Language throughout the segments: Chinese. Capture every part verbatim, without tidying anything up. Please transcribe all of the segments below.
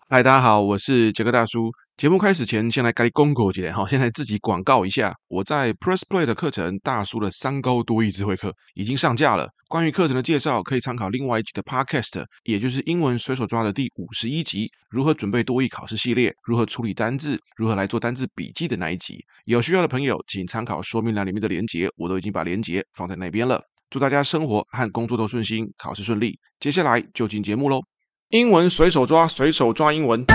嗨，大家好，我是杰克大叔。节目开始前，先来该公口节哈，先来自己广告一下。我在 Press Play 的课程大叔的三高多益智慧课已经上架了。关于课程的介绍，可以参考另外一集的 Podcast， 也就是英文随手抓的第五十一集，如何准备多益考试系列，如何处理单字，如何来做单字笔记的那一集。有需要的朋友，请参考说明栏里面的连结，我都已经把连结放在那边了。祝大家生活和工作都顺心，考试顺利。接下来就进节目喽。英文随手抓，随手抓英文。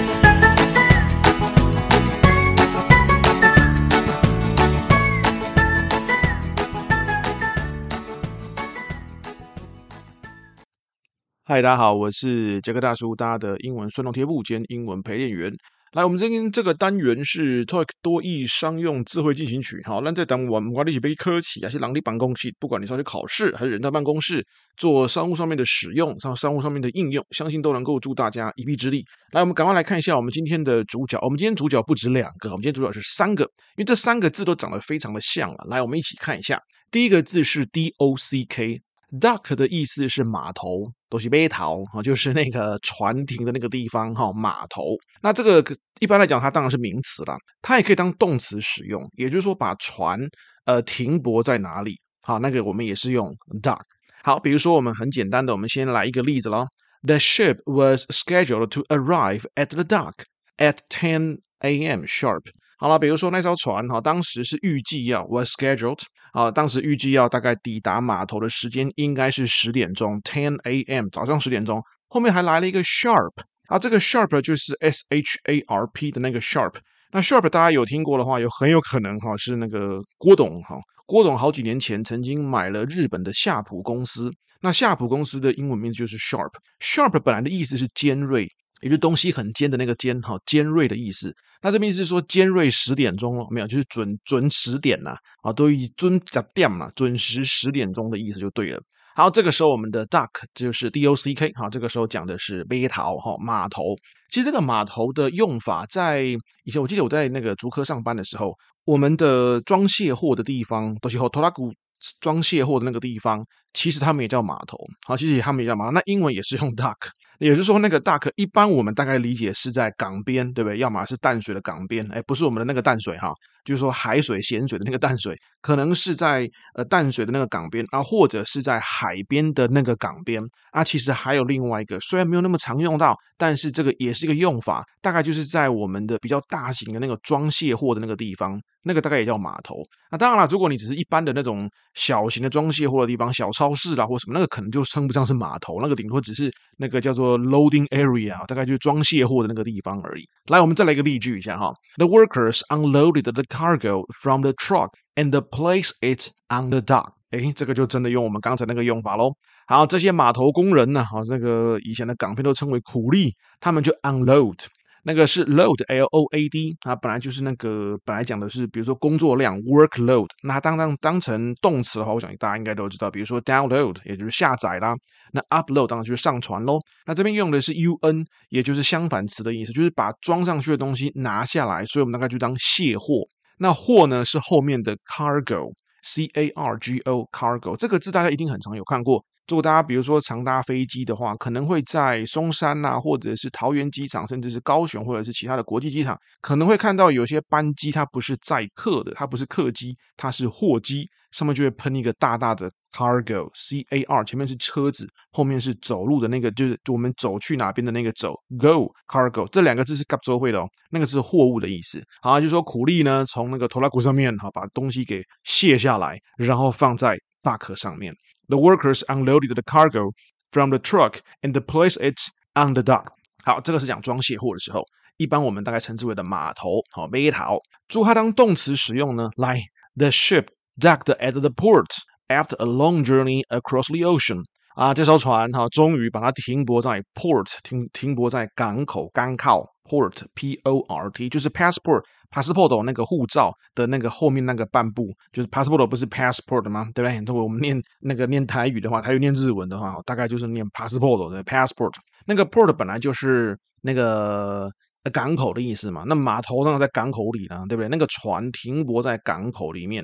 嗨，大家好，我是杰克大叔，大家的英文顺动贴布兼英文陪练员。来，我们这边这个单元是 T O E I C 多益商用智慧进行曲。好，那在当我们管理起被科企啊，是人力办公室，不管你是要去考试还是人在办公室做商务上面的使用，上商务上面的应用，相信都能够助大家一臂之力。来，我们赶快来看一下我们今天的主角。我们今天主角不止两个，我们今天主角是三个，因为这三个字都长得非常的像了。来，我们一起看一下，第一个字是 D O C K。Dock 的意思是码头，都是码头哈，就是那个船停的那个地方哈，码头。那这个一般来讲，它当然是名词啦，它也可以当动词使用，也就是说把船呃停泊在哪里，好，那个我们也是用 dock。好，比如说我们很简单的，我们先来一个例子咯。The ship was scheduled to arrive at the dock at ten a m sharp。好了，比如说那艘船哈，当时是预计要 was scheduled。啊，当时预计要大概抵达码头的时间应该是十点钟 ten a m 早上十点钟，后面还来了一个 sharp 啊，这个 sharp 就是 S H A R P 的那个 sharp。那 sharp 大家有听过的话，有很有可能哈是那个郭董哈，郭董好几年前曾经买了日本的夏普公司，那夏普公司的英文名字就是 sharp。sharp 本来的意思是尖锐，也就是东西很尖的那个尖哈，尖锐的意思。那这边是说尖锐十点钟哦，没有，就是准准十点呐，啊，都以准加点嘛，准时十点钟的意思就对了。好，这个时候我们的 dock 就是 D O C K， 好，这个时候讲的是码头哈，码头。其实这个码头的用法，在以前我记得我在那个竹科上班的时候，我们的装卸货的地方都是后拖拉古装卸货的那个地方，其实他们也叫码头，好，其实他们也叫码头，那英文也是用 dock。也就是说，那个 dock 一般我们大概理解是在港边，对不对？要么是淡水的港边，哎，不是我们的那个淡水哈，就是说海水、咸水的那个淡水，可能是在呃淡水的那个港边啊，或者是在海边的那个港边啊。其实还有另外一个，虽然没有那么常用到，但是这个也是一个用法，大概就是在我们的比较大型的那个装卸货的那个地方，那个大概也叫码头。那当然了，如果你只是一般的那种小型的装卸货的地方，小超市啦或什么，那个可能就称不上是码头，那个顶多只是那个叫做 loading area， 大概就是装卸货的那个地方而已。来，我们再来一个例句一下哈。The workers unloaded the cargo from the truck and placed it on the dock。诶，这个就真的用我们刚才那个用法咯。好，这些码头工人呢，好，那个以前的港片都称为苦力，他们就 unload。那个是 load L O A D， 它本来就是那个本来讲的是，比如说工作量 workload， 那当当当成动词的话，我想大家应该都知道，比如说 download 也就是下载啦，那 upload 当然就是上传咯。那这边用的是 un， 也就是相反词的意思，就是把装上去的东西拿下来，所以我们大概就当卸货。那货呢是后面的 cargo C A R G O cargo 这个字大家一定很常有看过。如果大家比如说常搭飞机的话，可能会在松山啊，或者是桃园机场，甚至是高雄或者是其他的国际机场，可能会看到有些班机它不是载客的，它不是客机，它是货机，上面就会喷一个大大的 cargo C A R， 前面是车子，后面是走路的那个，就是我们走去哪边的那个走 go cargo， 这两个字是kap州会的哦，那个是货物的意思。好，就说苦力呢从那个拖拉骨上面好把东西给卸下来，然后放在大壳上面。The workers unloaded the cargo from the truck and placed it on the dock。好，这个是讲装卸货的时候，一般我们大概称之为的码头，好，码头。如果它当动词使用呢，来 ，the ship docked at the port after a long journey across the ocean。啊，这艘船哈，终于把它停泊在 port， 停停泊在港口港口 port P O R T， 就是 passport passport 那个护照的那个后面那个半部，就是 passport 不是 passport 吗？对不对？如果我们念那个念台语的话，台语念日文的话，大概就是念 passport 的 passport。那个 port 本来就是那个港口的意思嘛，那码头呢在港口里呢，对不对？那个船停泊在港口里面哈。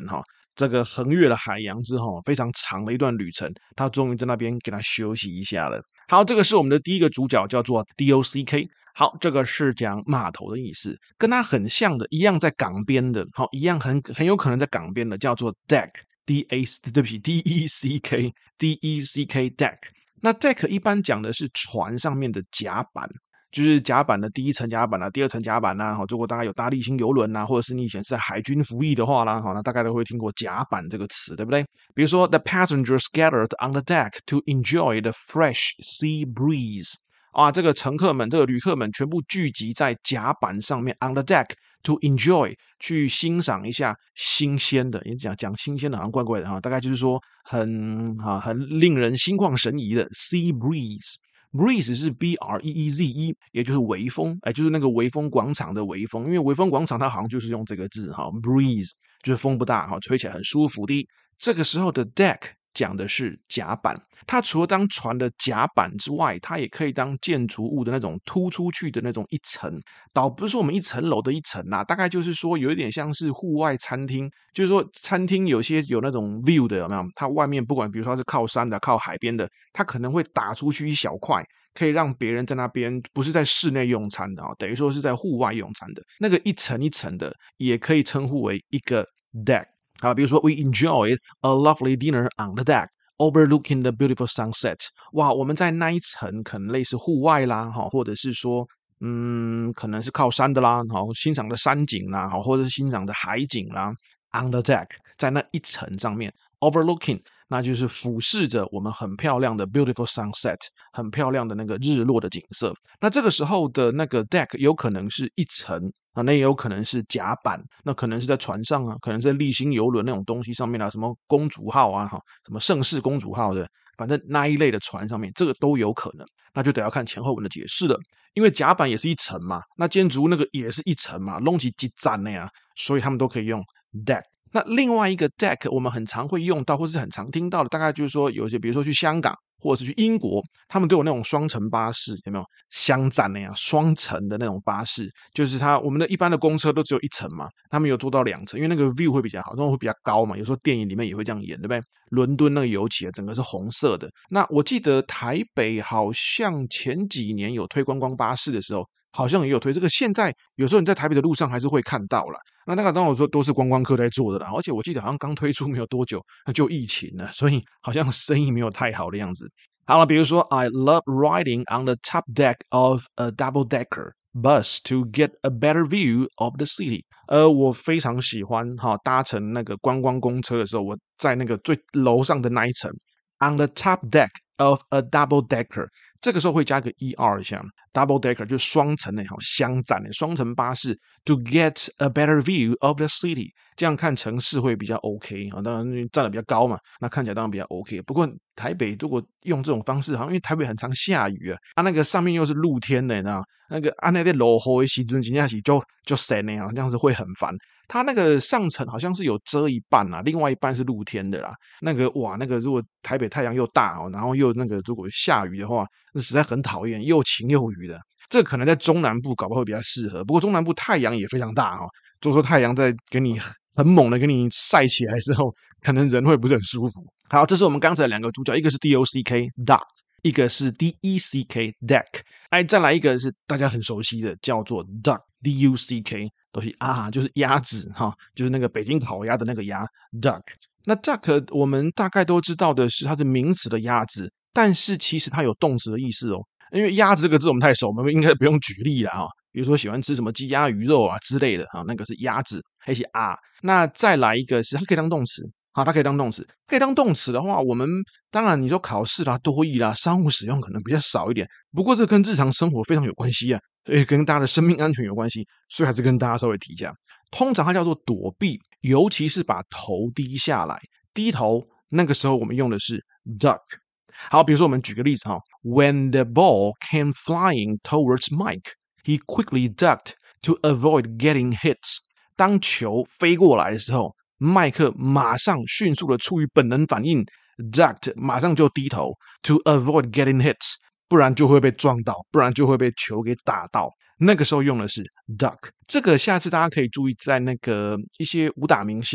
这个横越了海洋之后，非常长的一段旅程，他终于在那边给他休息一下了。好，这个是我们的第一个主角，叫做 D O C K。好，这个是讲码头的意思，跟它很像的，一样在港边的，好，一样很很有可能在港边的，叫做 deck，D A， 对不起 ，D E C K，D E C K deck。那 deck 一般讲的是船上面的甲板。就是甲板的第一层甲板啊，第二层甲板啊，如果大家有搭立新游轮啊，或者是你以前是在海军服役的话啦，那大概都会听过甲板这个词，对不对？比如说 The passengers gathered on the deck to enjoy the fresh sea breeze。啊，这个乘客们，这个旅客们全部聚集在甲板上面 on the deck to enjoy， 去欣赏一下新鲜的，也讲讲新鲜的好像怪怪的哈，大概就是说很啊很令人心旷神怡的 sea breeze。breeze 是 B R E E Z E， 也就是微风，哎，就是那个微风广场的微风，因为微风广场它好像就是用这个字哈 ，breeze 就是风不大哈，吹起来很舒服的。这个时候的 deck 讲的是甲板，它除了当船的甲板之外，它也可以当建筑物的那种突出去的那种一层，倒不是说我们一层楼的一层啦、啊，大概就是说有一点像是户外餐厅，就是说餐厅有些有那种 view 的有没有？它外面不管比如说它是靠山的、靠海边的，它可能会打出去一小块。可以让别人在那边不是在室内用餐的，等于说是在户外用餐的，那个一层一层的也可以称呼为一个 deck。好，比如说 We enjoyed a lovely dinner on the deck overlooking the beautiful sunset。 哇，我们在那一层可能类似户外啦，或者是说嗯，可能是靠山的啦，好，欣赏的山景啦，好，或者是欣赏的海景啦。On the deck， 在那一层上面 overlooking， 那就是俯视着我们很漂亮的 beautiful sunset， 很漂亮的那个日落的景色。那这个时候的那个 deck 有可能是一层啊，那也有可能是甲板，那可能是在船上啊，可能是立新游轮那种东西上面啊，什么公主号啊，什么盛世公主号的，反正那一类的船上面，这个都有可能。那就得要看前后文的解释了，因为甲板也是一层嘛，那建筑物那个也是一层嘛，弄起几站那样，所以他们都可以用 deck。那另外一个 deck 我们很常会用到，或是很常听到的，大概就是说有些，比如说去香港或者是去英国，他们都有那种双层巴士，有没有？箱站那样双层的那种巴士，就是它我们的一般的公车都只有一层嘛，他们有做到两层，因为那个 view 会比较好，那会比较高嘛。有时候电影里面也会这样演，对不对？伦敦那个油漆整个是红色的。那我记得台北好像前几年有推观光巴士的时候。好像也有推这个，现在有时候你在台北的路上还是会看到啦。那那个当然我说都是观光客在做的啦，而且我记得好像刚推出没有多久，那就疫情了，所以好像生意没有太好的样子。好了，比如说 I love riding on the top deck of a double-decker bus to get a better view of the city。呃，我非常喜欢哈搭乘那个观光公车的时候，我在那个最楼上的那一层 on the top deck of a double-decker。这个时候会加个 er 一下 ，double decker 就是双层的，好箱站的双层巴士 ，to get a better view of the city， 这样看城市会比较 OK 啊。当然站的比较高嘛，那看起来当然比较 OK。不过台北如果用这种方式，好像因为台北很常下雨啊，啊那个上面又是露天的，你知道那个啊那在落雨的时阵，真正是就就晒那样，这样子会很烦。它那个上层好像是有遮一半啊，另外一半是露天的啦。那个哇，那个如果台北太阳又大哦，然后又那个如果下雨的话，那实在很讨厌，又晴又雨的。这个可能在中南部搞不好会比较适合，不过中南部太阳也非常大哈、哦，就说太阳在给你很猛的给你晒起来之后，可能人会不是很舒服。好，这是我们刚才两个主角，一个是 D O C K dock， 一个是 D E C K deck。哎，再来一个是大家很熟悉的，叫做 duck D U C K， 都是啊，就是鸭子哈，就是那个北京烤鸭的那个鸭 duck。那 duck 我们大概都知道的是它是名词的鸭子，但是其实它有动词的意思哦。因为鸭子这个字我们太熟，我们应该不用举例了哈。比如说喜欢吃什么鸡鸭鱼肉啊之类的哈，那个是鸭子，还是啊。那再来一个是它可以当动词。好，它可以当动词。可以当动词的话，我们当然你说考试啦、多益啦、商务使用可能比较少一点，不过这跟日常生活非常有关系啊，所以跟大家的生命安全有关系，所以还是跟大家稍微提一下。通常它叫做躲避，尤其是把头低下来，低头，那个时候我们用的是 duck。好，比如说我们举个例子哈 ，When the ball came flying towards Mike, he quickly ducked to avoid getting hit。当球飞过来的时候，麦克马上迅速的出于本能反应 ，ducked 马上就低头 to avoid getting hit， 不然就会被撞到，不然就会被球给打到。那个时候用的是 duck。这个下次大家可以注意，在那个一些武打明星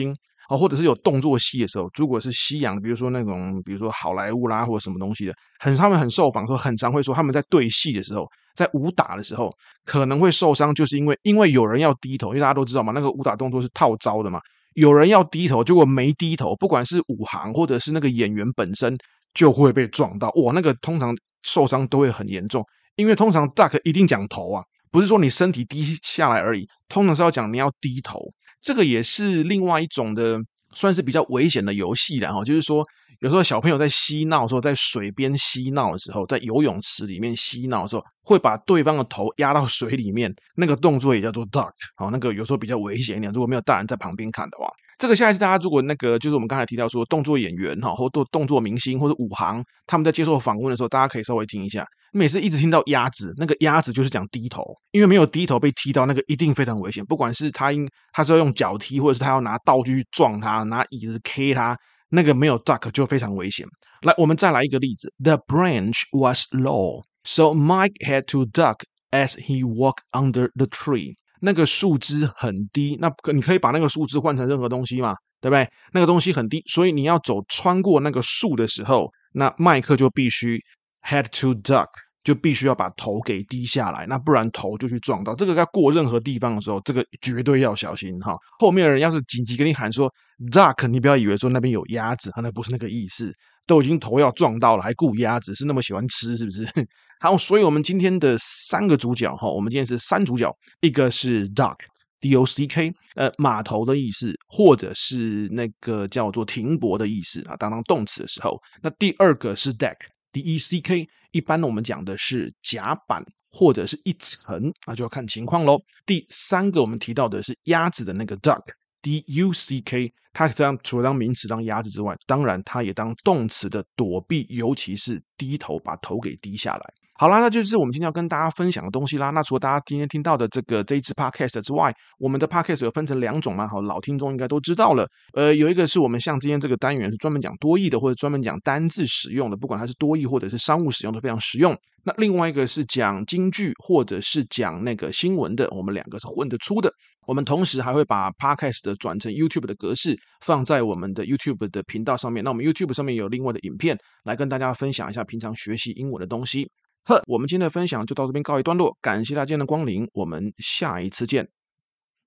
哦，或者是有动作戏的时候，如果是西洋，比如说那种，比如说好莱坞啦或者什么东西的，很他们很受访说，很常会说他们在对戏的时候，在武打的时候可能会受伤，就是因为因为有人要低头，因为大家都知道嘛，那个武打动作是套招的嘛，有人要低头，结果没低头，不管是武行或者是那个演员本身就会被撞到，哇，那个通常受伤都会很严重，因为通常 duck 一定讲头啊，不是说你身体低下来而已，通常是要讲你要低头。这个也是另外一种的，算是比较危险的游戏啦，就是说有时候小朋友在嬉闹的时候，在水边嬉闹的时候，在游泳池里面嬉闹的时候，会把对方的头压到水里面，那个动作也叫做 duck， 好，那个有时候比较危险一点，如果没有大人在旁边看的话。这个下一次大家如果那个就是我们刚才提到说动作演员哈，或动动作明星或者武行，他们在接受访问的时候，大家可以稍微听一下。每次一直听到鸭子，那个鸭子就是讲低头，因为没有低头被踢到，那个一定非常危险。不管是他应他是要用脚踢，或者是他要拿道具去撞他，拿椅子 K 他，那个没有 duck 就非常危险。来，我们再来一个例子 ：The branch was low, so Mike had to duck as he walked under the tree。那个树枝很低，那你可以把那个树枝换成任何东西嘛，对不对？那个东西很低，所以你要走穿过那个树的时候，那麦克就必须 had to duck， 就必须要把头给低下来，那不然头就去撞到。这个在过任何地方的时候，这个绝对要小心哈。后面的人要是紧急跟你喊说 duck， 你不要以为说那边有鸭子，那不是那个意思。都已经头要撞到了，还顾鸭子，是那么喜欢吃是不是？好，所以我们今天的三个主角哈，我们今天是三主角，一个是 dock，D O C K， 呃，码头的意思，或者是那个叫做停泊的意思啊，当当动词的时候。那第二个是 deck，D E C K， 一般我们讲的是甲板或者是一层，那就要看情况咯。第三个我们提到的是鸭子的那个 duck。D U C K， 它当除了当名词当鸭子之外，当然它也当动词的躲避，尤其是低头，把头给低下来。好啦，那就是我们今天要跟大家分享的东西啦。那除了大家今天听到的这个这一支 podcast 之外，我们的 podcast 有分成两种嘛，好，老听众应该都知道了。呃，有一个是我们像今天这个单元是专门讲多义的，或者专门讲单字使用的，不管它是多义或者是商务使用都非常实用。那另外一个是讲京剧或者是讲那个新闻的，我们两个是混得出的。我们同时还会把 podcast 的转成 YouTube 的格式，放在我们的 YouTube 的频道上面。那我们 YouTube 上面有另外的影片来跟大家分享一下平常学习英文的东西。呵，我们今天的分享就到这边告一段落，感谢大家的光临，我们下一次见。